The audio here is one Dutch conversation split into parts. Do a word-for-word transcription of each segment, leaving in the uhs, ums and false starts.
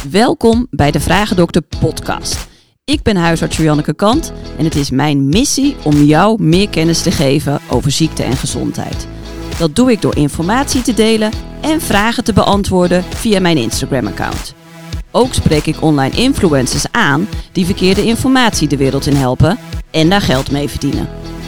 Welkom bij de Vragendokter podcast. Ik ben huisarts Janneke Kant en het is mijn missie om jou meer kennis te geven over ziekte en gezondheid. Dat doe ik door informatie te delen en vragen te beantwoorden via mijn Instagram-account. Ook spreek ik online influencers aan die verkeerde informatie de wereld in helpen en daar geld mee verdienen.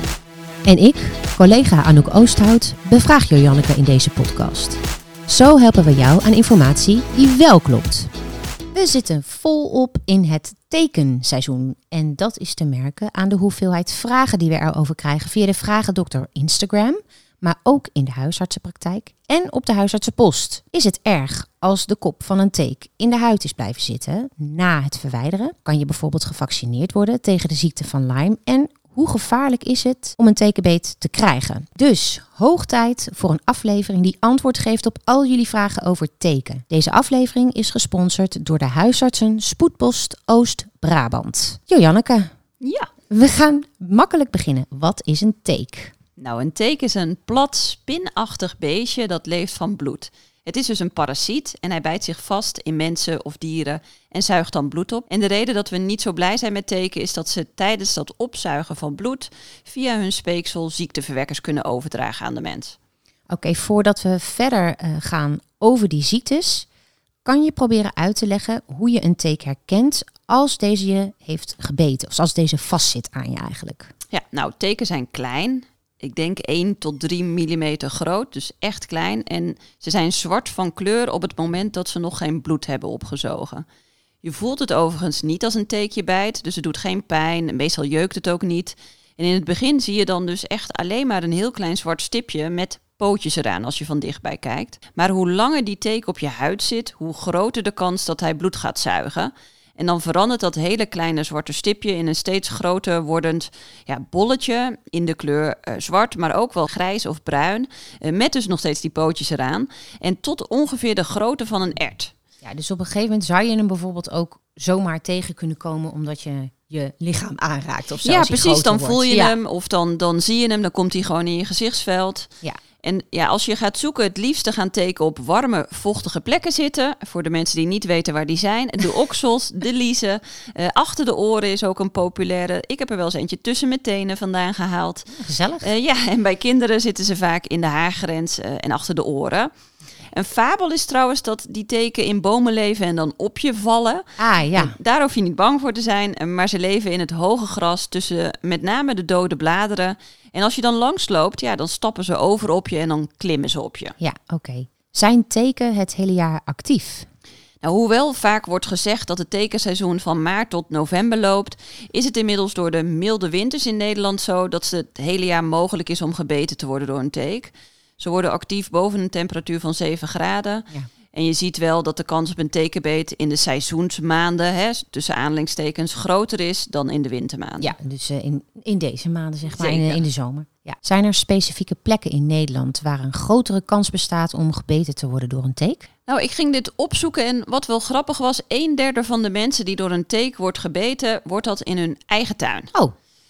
En ik, collega Anouk Oosthout, bevraag Janneke in deze podcast. Zo helpen we jou aan informatie die wel klopt. We zitten volop in het tekenseizoen. En dat is te merken aan de hoeveelheid vragen die we erover krijgen via de Vragendokter Instagram, maar ook in de huisartsenpraktijk en op de huisartsenpost. Is het erg als de kop van een teek in de huid is blijven zitten na het verwijderen? Kan je bijvoorbeeld gevaccineerd worden tegen de ziekte van Lyme? En hoe gevaarlijk is het om een tekenbeet te krijgen? Dus hoog tijd voor een aflevering die antwoord geeft op al jullie vragen over teken. Deze aflevering is gesponsord door de huisartsen Spoedpost Oost-Brabant. Jo Janneke, Ja. we gaan makkelijk beginnen. Wat is een teek? Nou, een teek is een plat, spinachtig beestje dat leeft van bloed. Het is dus een parasiet en hij bijt zich vast in mensen of dieren en zuigt dan bloed op. En de reden dat we niet zo blij zijn met teken is dat ze tijdens dat opzuigen van bloed via hun speeksel ziekteverwekkers kunnen overdragen aan de mens. Oké, okay, voordat we verder uh, gaan over die ziektes, kan je proberen uit te leggen hoe je een teek herkent als deze je heeft gebeten of als deze vastzit aan je eigenlijk. Ja, nou, teken zijn klein. Ik denk één tot drie millimeter groot, dus echt klein. En ze zijn zwart van kleur op het moment dat ze nog geen bloed hebben opgezogen. Je voelt het overigens niet als een teekje bijt, dus het doet geen pijn. Meestal jeukt het ook niet. En in het begin zie je dan dus echt alleen maar een heel klein zwart stipje met pootjes eraan als je van dichtbij kijkt. Maar hoe langer die teek op je huid zit, hoe groter de kans dat hij bloed gaat zuigen. En dan verandert dat hele kleine zwarte stipje in een steeds groter wordend ja, bolletje in de kleur uh, zwart, maar ook wel grijs of bruin. Uh, met dus nog steeds die pootjes eraan. En tot ongeveer de grootte van een ert. Ja, dus op een gegeven moment zou je hem bijvoorbeeld ook zomaar tegen kunnen komen omdat je je lichaam aanraakt of zo. Ja, precies. Dan wordt. voel je ja. hem of dan, dan zie je hem. Dan komt hij gewoon in je gezichtsveld. Ja. En ja, als je gaat zoeken, het liefste gaan teken op warme, vochtige plekken zitten. Voor de mensen die niet weten waar die zijn. De oksels, de liezen. Uh, achter de oren is ook een populaire. Ik heb er wel eens eentje tussen mijn tenen vandaan gehaald. Gezellig. Uh, ja, en bij kinderen zitten ze vaak in de haargrens uh, en achter de oren. Een fabel is trouwens dat die teken in bomen leven en dan op je vallen. Ah, ja. En daar hoef je niet bang voor te zijn, maar ze leven in het hoge gras tussen met name de dode bladeren. En als je dan langs loopt, ja, dan stappen ze over op je en dan klimmen ze op je. Ja, oké. Okay. Zijn teken het hele jaar actief? Nou, hoewel vaak wordt gezegd dat het tekenseizoen van maart tot november loopt, is het inmiddels door de milde winters in Nederland zo dat het het hele jaar mogelijk is om gebeten te worden door een teek. Ze worden actief boven een temperatuur van zeven graden. Ja. En je ziet wel dat de kans op een tekenbeet in de seizoensmaanden, hè, tussen aanhalingstekens, groter is dan in de wintermaanden. Ja, dus uh, in, in deze maanden, zeg maar, in, in de zomer. Ja. Zijn er specifieke plekken in Nederland waar een grotere kans bestaat om gebeten te worden door een teek? Nou, ik ging dit opzoeken en wat wel grappig was, een derde van de mensen die door een teek wordt gebeten, wordt dat in hun eigen tuin. Oh.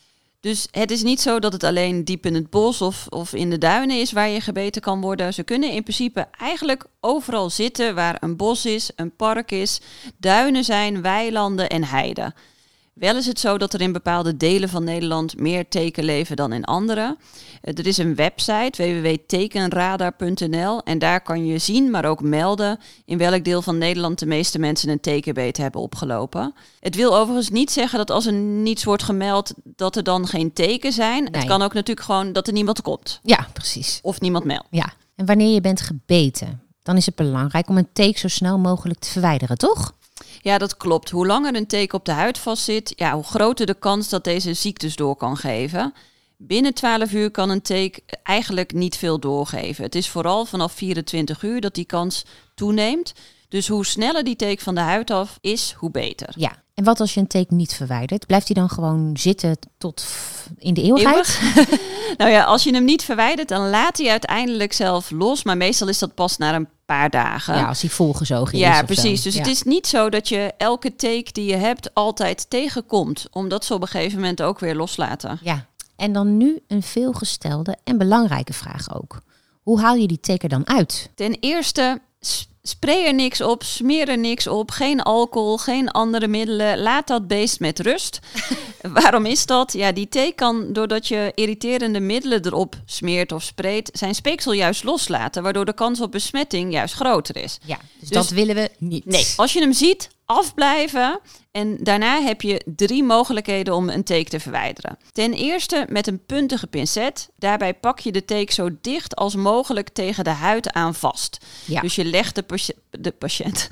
Dus het is niet zo dat het alleen diep in het bos of, of in de duinen is waar je gebeten kan worden. Ze kunnen in principe eigenlijk overal zitten waar een bos is, een park is, duinen zijn, weilanden en heiden. Wel is het zo dat er in bepaalde delen van Nederland meer teken leven dan in andere. Er is een website w w w punt tekenradar punt n l en daar kan je zien, maar ook melden in welk deel van Nederland de meeste mensen een tekenbeet hebben opgelopen. Het wil overigens niet zeggen dat als er niets wordt gemeld dat er dan geen teken zijn. Nee. Het kan ook natuurlijk gewoon dat er niemand komt. Ja, precies. Of niemand meldt. Ja. En wanneer je bent gebeten, dan is het belangrijk om een teek zo snel mogelijk te verwijderen, toch? Ja, dat klopt. Hoe langer een teken op de huid vastzit, ja, hoe groter de kans dat deze ziektes door kan geven. Binnen twaalf uur kan een teek eigenlijk niet veel doorgeven. Het is vooral vanaf vierentwintig uur dat die kans toeneemt. Dus hoe sneller die teek van de huid af is, hoe beter. Ja, en wat als je een teek niet verwijdert? Blijft hij dan gewoon zitten tot in de eeuwigheid? Eeuwig? Nou ja, als je hem niet verwijdert, dan laat hij uiteindelijk zelf los. Maar meestal is dat pas na een paar dagen. Ja, als hij volgezogen ja, is. Ja, precies. Zo. Dus ja. het is niet zo dat je elke teek die je hebt altijd tegenkomt. Omdat ze op een gegeven moment ook weer loslaten. Ja, en dan nu een veelgestelde en belangrijke vraag ook. Hoe haal je die teken dan uit? Ten eerste spray er niks op, smeer er niks op, geen alcohol, geen andere middelen. Laat dat beest met rust. Waarom is dat? Ja, die thee kan, doordat je irriterende middelen erop smeert of spreekt, zijn speeksel juist loslaten, waardoor de kans op besmetting juist groter is. Ja, dus, dus dat willen we niet. Nee, als je hem ziet, afblijven. En daarna heb je drie mogelijkheden om een teek te verwijderen. Ten eerste met een puntige pincet. Daarbij pak je de teek zo dicht als mogelijk tegen de huid aan vast. Ja. Dus je legt de, pas- de patiënt...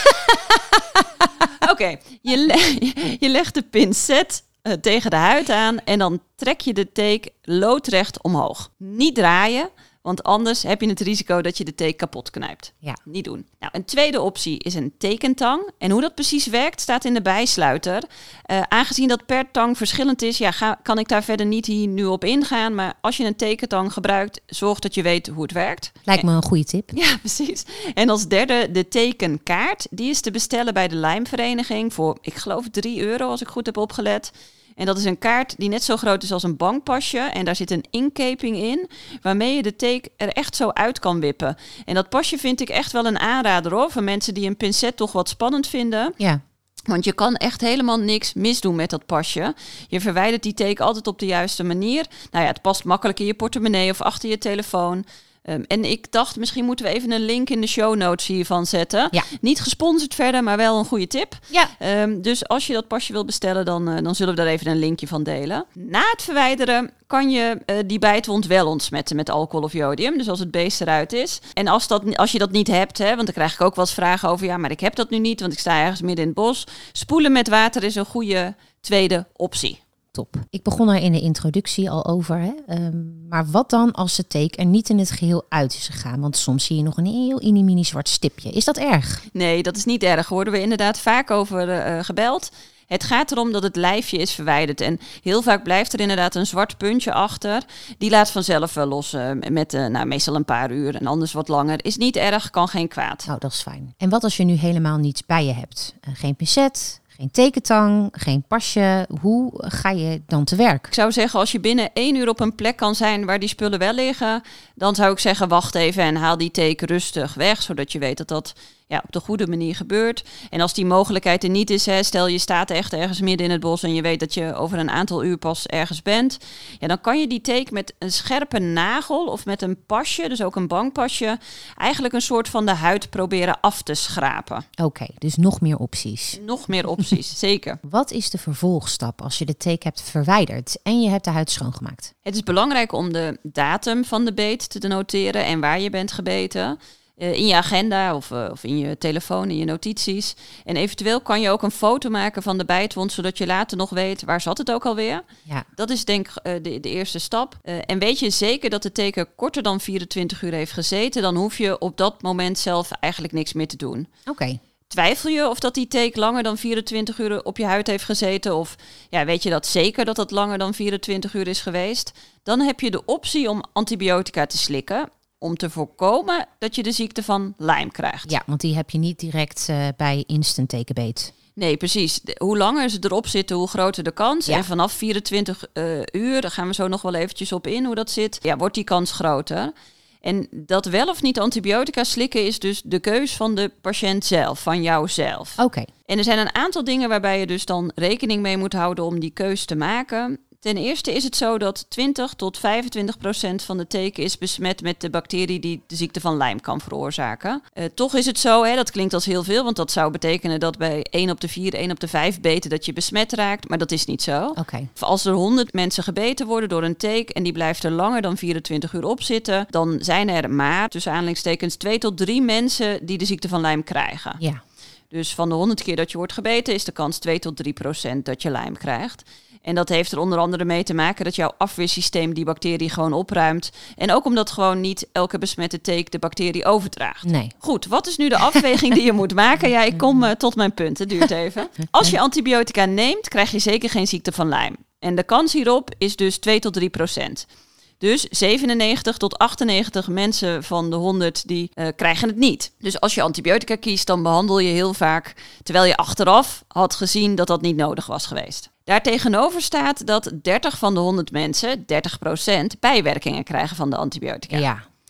Oké, okay. je, le- je legt de pincet uh, tegen de huid aan en dan trek je de teek loodrecht omhoog. Niet draaien, want anders heb je het risico dat je de teek kapot knijpt. Ja. Niet doen. Nou, een tweede optie is een tekentang. En hoe dat precies werkt, staat in de bijsluiter. Uh, aangezien dat per tang verschillend is, ja, ga, kan ik daar verder niet hier nu op ingaan. Maar als je een tekentang gebruikt, zorg dat je weet hoe het werkt. Lijkt me een goede tip. Ja, precies. En als derde de tekenkaart. Die is te bestellen bij de Lijmvereniging voor, ik geloof, drie euro als ik goed heb opgelet. En dat is een kaart die net zo groot is als een bankpasje. En daar zit een inkeping in, waarmee je de teek er echt zo uit kan wippen. En dat pasje vind ik echt wel een aanrader hoor, voor mensen die een pincet toch wat spannend vinden. Ja. Want je kan echt helemaal niks misdoen met dat pasje. Je verwijdert die teek altijd op de juiste manier. Nou ja, het past makkelijk in je portemonnee of achter je telefoon. Um, en ik dacht, misschien moeten we even een link in de show notes hiervan zetten. Ja. Niet gesponsord verder, maar wel een goede tip. Ja. Um, dus als je dat pasje wilt bestellen, dan, uh, dan zullen we daar even een linkje van delen. Na het verwijderen kan je uh, die bijtwond wel ontsmetten met alcohol of jodium. Dus als het beest eruit is. En als, dat, als je dat niet hebt, hè, want dan krijg ik ook wel eens vragen over, ja, maar ik heb dat nu niet, want ik sta ergens midden in het bos. Spoelen met water is een goede tweede optie. Top. Ik begon er in de introductie al over. Hè? Um, maar wat dan als de teek er niet in het geheel uit is gegaan? Want soms zie je nog een heel mini zwart stipje. Is dat erg? Nee, dat is niet erg. Daar worden we inderdaad vaak over uh, gebeld. Het gaat erom dat het lijfje is verwijderd. En heel vaak blijft er inderdaad een zwart puntje achter. Die laat vanzelf wel los uh, met uh, nou, meestal een paar uur en anders wat langer. Is niet erg, kan geen kwaad. Oh, dat is fijn. En wat als je nu helemaal niets bij je hebt? Uh, geen pincet, geen tekentang, geen pasje. Hoe ga je dan te werk? Ik zou zeggen, als je binnen één uur op een plek kan zijn waar die spullen wel liggen, dan zou ik zeggen, wacht even en haal die teek rustig weg, zodat je weet dat dat ja, op de goede manier gebeurt. En als die mogelijkheid er niet is, hè, stel je staat echt ergens midden in het bos en je weet dat je over een aantal uur pas ergens bent, ja, dan kan je die teek met een scherpe nagel of met een pasje, dus ook een bankpasje, eigenlijk een soort van de huid proberen af te schrapen. Oké, okay, dus nog meer opties. Nog meer opties, zeker. Wat is de vervolgstap als je de teek hebt verwijderd en je hebt de huid schoongemaakt? Het is belangrijk om de datum van de beet te noteren en waar je bent gebeten. Uh, in je agenda of, uh, of in je telefoon, in je notities. En eventueel kan je ook een foto maken van de bijtwond, zodat je later nog weet, waar zat het ook alweer. Ja. Dat is denk ik uh, de, de eerste stap. Uh, en weet je zeker dat de teken korter dan vierentwintig uur heeft gezeten, dan hoef je op dat moment zelf eigenlijk niks meer te doen. Oké. Okay. Twijfel je of dat die teek langer dan vierentwintig uur op je huid heeft gezeten? Of ja, weet je dat zeker dat dat langer dan vierentwintig uur is geweest? Dan heb je de optie om antibiotica te slikken, om te voorkomen dat je de ziekte van Lyme krijgt. Ja, want die heb je niet direct uh, bij instant tekenbeet. Nee, precies. De, hoe langer ze erop zitten, hoe groter de kans. Ja. En vanaf vierentwintig uh, uur, daar gaan we zo nog wel eventjes op in hoe dat zit, ja, wordt die kans groter. En dat wel of niet antibiotica slikken is dus de keus van de patiënt zelf, van jouzelf. Oké. Okay. En er zijn een aantal dingen waarbij je dus dan rekening mee moet houden om die keus te maken. Ten eerste is het zo dat twintig tot vijfentwintig procent van de teken is besmet met de bacterie die de ziekte van Lyme kan veroorzaken. Uh, toch is het zo, hè, dat klinkt als heel veel, want dat zou betekenen dat bij één op de vier, één op de vijf beten dat je besmet raakt, maar dat is niet zo. Okay. Als er honderd mensen gebeten worden door een teek en die blijft er langer dan vierentwintig uur op zitten, dan zijn er maar, tussen aanhalingstekens, twee tot drie mensen die de ziekte van Lyme krijgen. Ja. Dus van de honderd keer dat je wordt gebeten is de kans twee tot drie procent dat je Lyme krijgt. En dat heeft er onder andere mee te maken dat jouw afweersysteem die bacterie gewoon opruimt. En ook omdat gewoon niet elke besmette teek de bacterie overdraagt. Nee. Goed, wat is nu de afweging die je moet maken? Ja, ik kom uh, tot mijn punt. Het duurt even. Als je antibiotica neemt, krijg je zeker geen ziekte van Lyme. En de kans hierop is dus twee tot drie procent. Dus zevenennegentig tot achtennegentig mensen van de honderd die uh, krijgen het niet. Dus als je antibiotica kiest, dan behandel je heel vaak, terwijl je achteraf had gezien dat dat niet nodig was geweest. Daartegenover staat dat dertig van de honderd mensen, dertig procent, bijwerkingen krijgen van de antibiotica. Ja.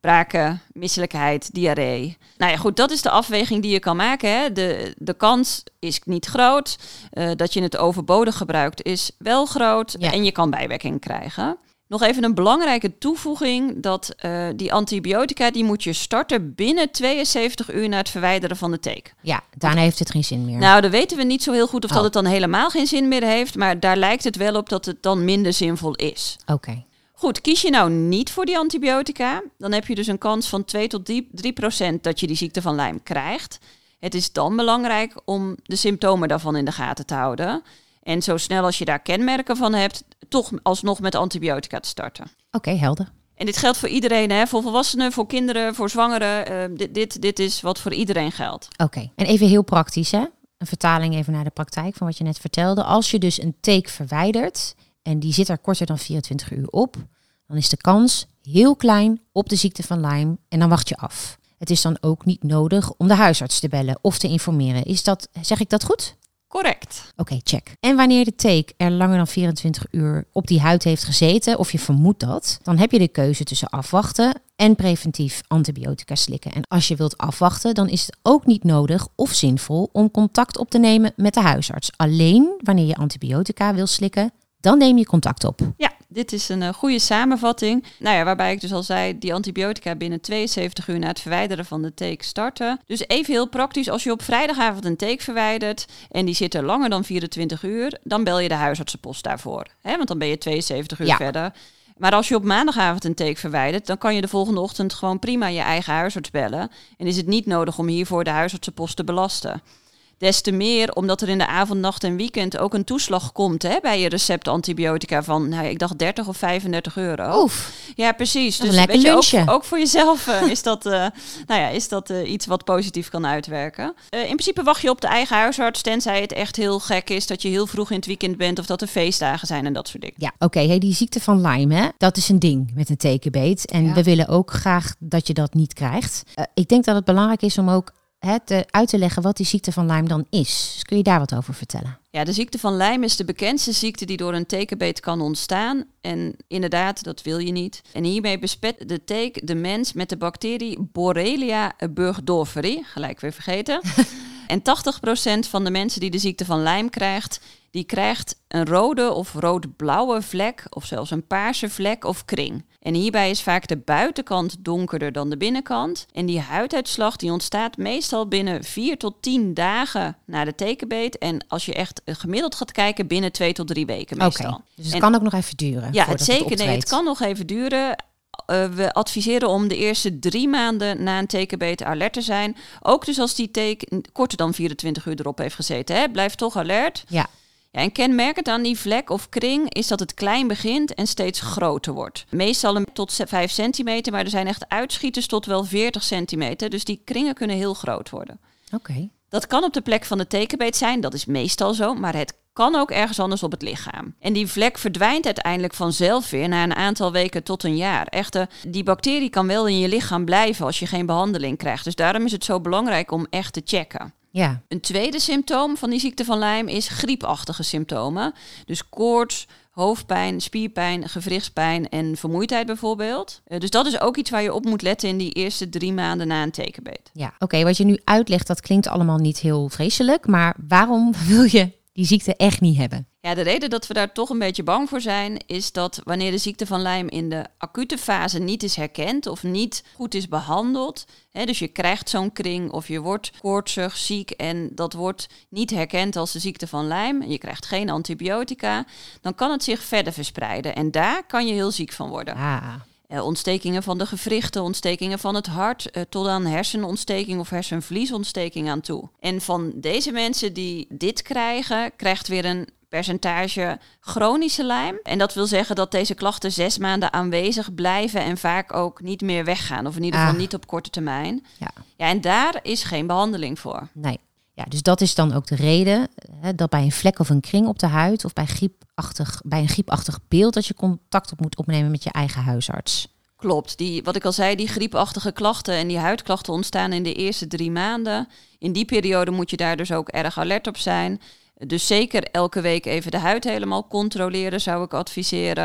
braken, misselijkheid, diarree. Nou ja, goed, dat is de afweging die je kan maken. Hè. De, de kans is niet groot. Uh, dat je het overbodig gebruikt is wel groot. Ja. En je kan bijwerking krijgen. Nog even een belangrijke toevoeging. Dat uh, die antibiotica, die moet je starten binnen tweeënzeventig uur na het verwijderen van de teek. Ja, daarna heeft het geen zin meer. Nou, dan weten we niet zo heel goed of oh. dat het dan helemaal geen zin meer heeft. Maar daar lijkt het wel op dat het dan minder zinvol is. Oké. Okay. Goed, kies je nou niet voor die antibiotica, dan heb je dus een kans van twee tot drie procent dat je die ziekte van Lyme krijgt. Het is dan belangrijk om de symptomen daarvan in de gaten te houden. En zo snel als je daar kenmerken van hebt, toch alsnog met antibiotica te starten. Oké, okay, helder. En dit geldt voor iedereen, hè? Voor volwassenen, voor kinderen, voor zwangeren. Uh, dit, dit, dit is wat voor iedereen geldt. Oké, okay. En even heel praktisch, hè? Een vertaling even naar de praktijk van wat je net vertelde. Als je dus een teek verwijdert en die zit er korter dan vierentwintig uur op, dan is de kans heel klein op de ziekte van Lyme en dan wacht je af. Het is dan ook niet nodig om de huisarts te bellen of te informeren. Is dat, zeg ik dat goed? Correct. Oké, okay, check. En wanneer de teek er langer dan vierentwintig uur op die huid heeft gezeten, of je vermoedt dat, dan heb je de keuze tussen afwachten en preventief antibiotica slikken. En als je wilt afwachten, dan is het ook niet nodig of zinvol om contact op te nemen met de huisarts. Alleen wanneer je antibiotica wil slikken, dan neem je contact op. Ja, dit is een uh, goede samenvatting. Nou ja, waarbij ik dus al zei, die antibiotica binnen tweeënzeventig uur na het verwijderen van de teek starten. Dus even heel praktisch, als je op vrijdagavond een teek verwijdert en die zit er langer dan vierentwintig uur, dan bel je de huisartsenpost daarvoor. Hè? Want dan ben je tweeënzeventig uur ja. verder. Maar als je op maandagavond een teek verwijdert, dan kan je de volgende ochtend gewoon prima je eigen huisarts bellen. En is het niet nodig om hiervoor de huisartsenpost te belasten. Des te meer omdat er in de avond, nacht en weekend ook een toeslag komt hè, bij je recept antibiotica van, nou, ik dacht dertig of vijfendertig euro. Oef. Ja, precies. Dus weet je, ook, ook voor jezelf uh, is dat, uh, nou ja, is dat uh, iets wat positief kan uitwerken. Uh, in principe wacht je op de eigen huisarts, tenzij het echt heel gek is dat je heel vroeg in het weekend bent of dat er feestdagen zijn en dat soort dingen. Ja, oké. Okay. Hey, die ziekte van Lyme, hè, dat is een ding met een tekenbeet. En ja. we willen ook graag dat je dat niet krijgt. Uh, ik denk dat het belangrijk is om ook Het, uit te leggen wat die ziekte van Lyme dan is. Dus kun je daar wat over vertellen? Ja, de ziekte van Lyme is de bekendste ziekte die door een tekenbeet kan ontstaan. En inderdaad, dat wil je niet. En hiermee besmet de teek de mens met de bacterie Borrelia burgdorferi. Gelijk weer vergeten. En tachtig procent van de mensen die de ziekte van Lyme krijgt, die krijgt een rode of rood-blauwe vlek of zelfs een paarse vlek of kring. En hierbij is vaak de buitenkant donkerder dan de binnenkant. En die huiduitslag die ontstaat meestal binnen vier tot tien dagen na de tekenbeet. En als je echt gemiddeld gaat kijken, binnen twee tot drie weken meestal. Okay, dus het en, kan ook nog even duren. Ja, het zeker. Het nee, het kan nog even duren. Uh, we adviseren om de eerste drie maanden na een tekenbeet alert te zijn. Ook dus als die teek korter dan vierentwintig uur erop heeft gezeten. Hè? Blijf toch alert. Ja. Ja, en kenmerkend aan die vlek of kring is dat het klein begint en steeds groter wordt. Meestal een tot vijf centimeter, maar er zijn echt uitschieters tot wel veertig centimeter. Dus die kringen kunnen heel groot worden. Oké. Okay. Dat kan op de plek van de tekenbeet zijn, dat is meestal zo, maar het kan ook ergens anders op het lichaam. En die vlek verdwijnt uiteindelijk vanzelf weer na een aantal weken tot een jaar. Echter, die bacterie kan wel in je lichaam blijven als je geen behandeling krijgt. Dus daarom is het zo belangrijk om echt te checken. Ja. Een tweede symptoom van die ziekte van Lyme is griepachtige symptomen. Dus koorts, hoofdpijn, spierpijn, gewrichtspijn en vermoeidheid bijvoorbeeld. Uh, dus dat is ook iets waar je op moet letten in die eerste drie maanden na een tekenbeet. Ja, oké. Okay, wat je nu uitlegt, dat klinkt allemaal niet heel vreselijk. Maar waarom wil je die ziekte echt niet hebben? Ja, de reden dat we daar toch een beetje bang voor zijn, is dat wanneer de ziekte van Lyme in de acute fase niet is herkend of niet goed is behandeld, hè, dus je krijgt zo'n kring of je wordt koortsig, ziek en dat wordt niet herkend als de ziekte van Lyme, je krijgt geen antibiotica, dan kan het zich verder verspreiden en daar kan je heel ziek van worden. Ah. Uh, ontstekingen van de gewrichten, ontstekingen van het hart, uh, tot aan hersenontsteking of hersenvliesontsteking aan toe. En van deze mensen die dit krijgen, krijgt weer een percentage chronische Lyme. En dat wil zeggen dat deze klachten zes maanden aanwezig blijven en vaak ook niet meer weggaan. Of in ieder geval ah. niet op korte termijn. Ja. Ja, en daar is geen behandeling voor. Nee. Ja, dus dat is dan ook de reden hè, dat bij een vlek of een kring op de huid of bij, griepachtig, bij een griepachtig beeld dat je contact op moet opnemen met je eigen huisarts. Klopt. Die, wat ik al zei, die griepachtige klachten en die huidklachten ontstaan in de eerste drie maanden. In die periode moet je daar dus ook erg alert op zijn. Dus zeker elke week even de huid helemaal controleren zou ik adviseren.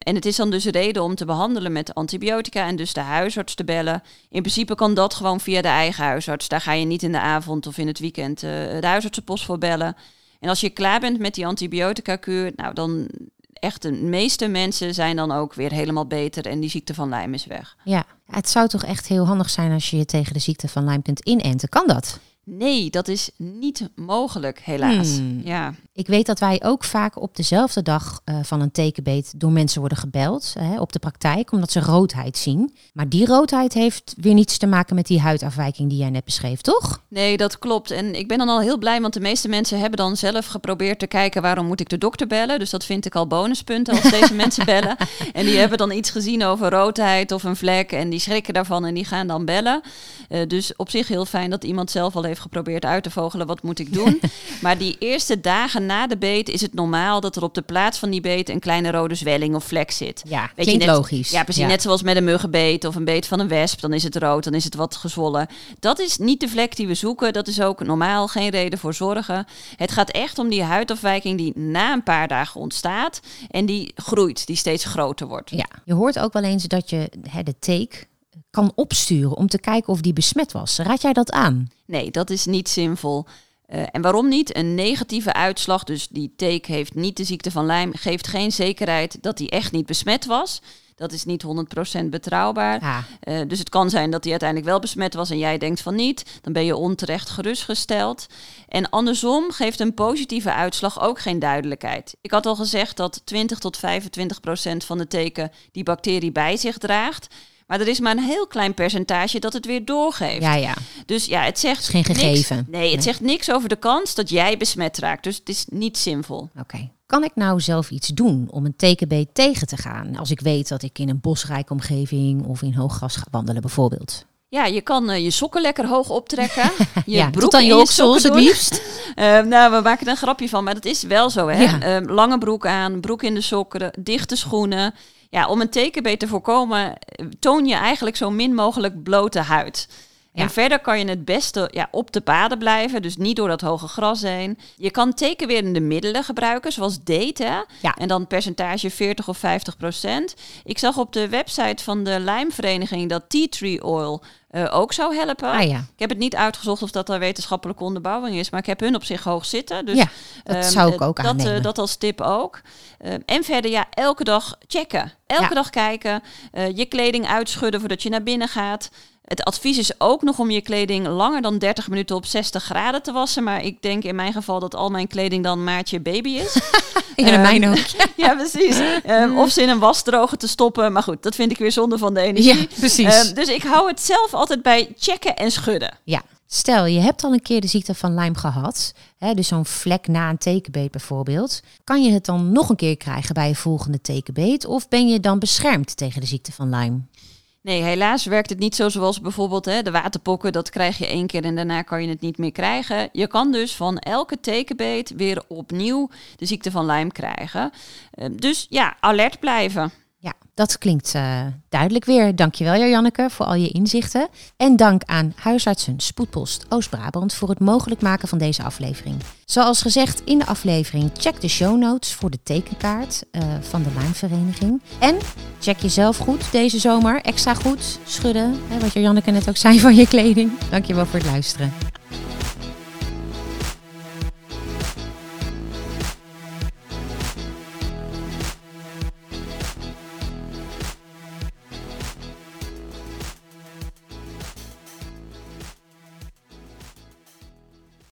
En het is dan dus reden om te behandelen met antibiotica en dus de huisarts te bellen. In principe kan dat gewoon via de eigen huisarts. Daar ga je niet in de avond of in het weekend uh, de huisartsenpost voor bellen. En als je klaar bent met die antibiotica-kuur, nou dan echt de meeste mensen zijn dan ook weer helemaal beter en die ziekte van Lyme is weg. Ja, het zou toch echt heel handig zijn als je je tegen de ziekte van Lyme kunt inenten. Kan dat? Nee, dat is niet mogelijk, helaas. Hmm. Ja. Ik weet dat wij ook vaak op dezelfde dag uh, van een tekenbeet door mensen worden gebeld uh, op de praktijk, omdat ze roodheid zien. Maar die roodheid heeft weer niets te maken met die huidafwijking die jij net beschreef, toch? Nee, dat klopt. En ik ben dan al heel blij, want de meeste mensen hebben dan zelf geprobeerd te kijken waarom moet ik de dokter bellen. Dus dat vind ik al bonuspunten als deze mensen bellen. En die hebben dan iets gezien over roodheid of een vlek en die schrikken daarvan en die gaan dan bellen. Uh, dus op zich heel fijn dat iemand zelf al heeft geprobeerd uit te vogelen, wat moet ik doen? Maar die eerste dagen na de beet is het normaal dat er op de plaats van die beet een kleine rode zwelling of vlek zit. Ja, Weet klinkt je, net, logisch. Ja, precies. Ja. Net zoals met een muggenbeet of een beet van een wesp. Dan is het rood, dan is het wat gezwollen. Dat is niet de vlek die we zoeken. Dat is ook normaal, geen reden voor zorgen. Het gaat echt om die huidafwijking die na een paar dagen ontstaat en die groeit, die steeds groter wordt. Ja, je hoort ook wel eens dat je hè, de teek kan opsturen om te kijken of die besmet was. Raad jij dat aan? Nee, dat is niet zinvol. Uh, en waarom niet? Een negatieve uitslag, dus die teek heeft niet de ziekte van Lyme, geeft geen zekerheid dat hij echt niet besmet was. Dat is niet honderd procent betrouwbaar. Ah. Uh, dus het kan zijn dat hij uiteindelijk wel besmet was en jij denkt van niet. Dan ben je onterecht gerustgesteld. En andersom geeft een positieve uitslag ook geen duidelijkheid. Ik had al gezegd dat twintig tot vijfentwintig procent van de teken die bacterie bij zich draagt. Maar er is maar een heel klein percentage dat het weer doorgeeft. Ja, ja. Dus ja, het zegt Het is geen gegeven. Niks, nee, het Nee. zegt niks over de kans dat jij besmet raakt. Dus het is niet zinvol. Oké. Okay. Kan ik nou zelf iets doen om een tekenbeet tegen te gaan? Als ik weet dat ik in een bosrijke omgeving of in hoog gras ga wandelen bijvoorbeeld. Ja, je kan uh, je sokken lekker hoog optrekken. Je ja, broek tot aan je in oksels het doen. liefst. Uh, nou, we maken er een grapje van, maar dat is wel zo. Hè? Ja. Uh, lange broek aan, broek in de sokken, dichte schoenen. Ja, om een tekenbeet te voorkomen, toon je eigenlijk zo min mogelijk blote huid. Ja. En verder kan je het beste ja, op de paden blijven, dus niet door dat hoge gras heen. Je kan tekenwerende middelen gebruiken, zoals date, ja. En dan percentage veertig of vijftig procent. Ik zag op de website van de Lyme-vereniging dat tea tree oil uh, ook zou helpen. Ah, ja. Ik heb het niet uitgezocht of dat daar wetenschappelijke onderbouwing is, maar ik heb hun op zich hoog zitten. Dus ja, dat um, zou ik ook dat, aannemen. Uh, dat als tip ook. Uh, en verder, ja, elke dag checken. Elke ja. dag kijken, uh, je kleding uitschudden voordat je naar binnen gaat. Het advies is ook nog om je kleding langer dan dertig minuten op zestig graden te wassen. Maar ik denk in mijn geval dat al mijn kleding dan maatje baby is. Ja, de um, mijne ook. Ja, precies. Um, of ze in een wasdroger te stoppen. Maar goed, dat vind ik weer zonde van de energie. Ja, precies. Um, dus ik hou het zelf altijd bij checken en schudden. Ja. Stel, je hebt al een keer de ziekte van Lyme gehad. Hè, dus zo'n vlek na een tekenbeet bijvoorbeeld. Kan je het dan nog een keer krijgen bij je volgende tekenbeet? Of ben je dan beschermd tegen de ziekte van Lyme? Nee, helaas werkt het niet zo zoals bijvoorbeeld hè, de waterpokken. Dat krijg je één keer en daarna kan je het niet meer krijgen. Je kan dus van elke tekenbeet weer opnieuw de ziekte van Lyme krijgen. Uh, dus ja, alert blijven. Ja, dat klinkt uh, duidelijk weer. Dankjewel Janneke voor al je inzichten. En dank aan Huisartsen Spoedpost Oost-Brabant voor het mogelijk maken van deze aflevering. Zoals gezegd in de aflevering, check de show notes voor de tekenkaart uh, van de Lyme-vereniging. En check jezelf goed deze zomer. Extra goed schudden, hè, wat Janneke net ook zei van je kleding. Dankjewel voor het luisteren.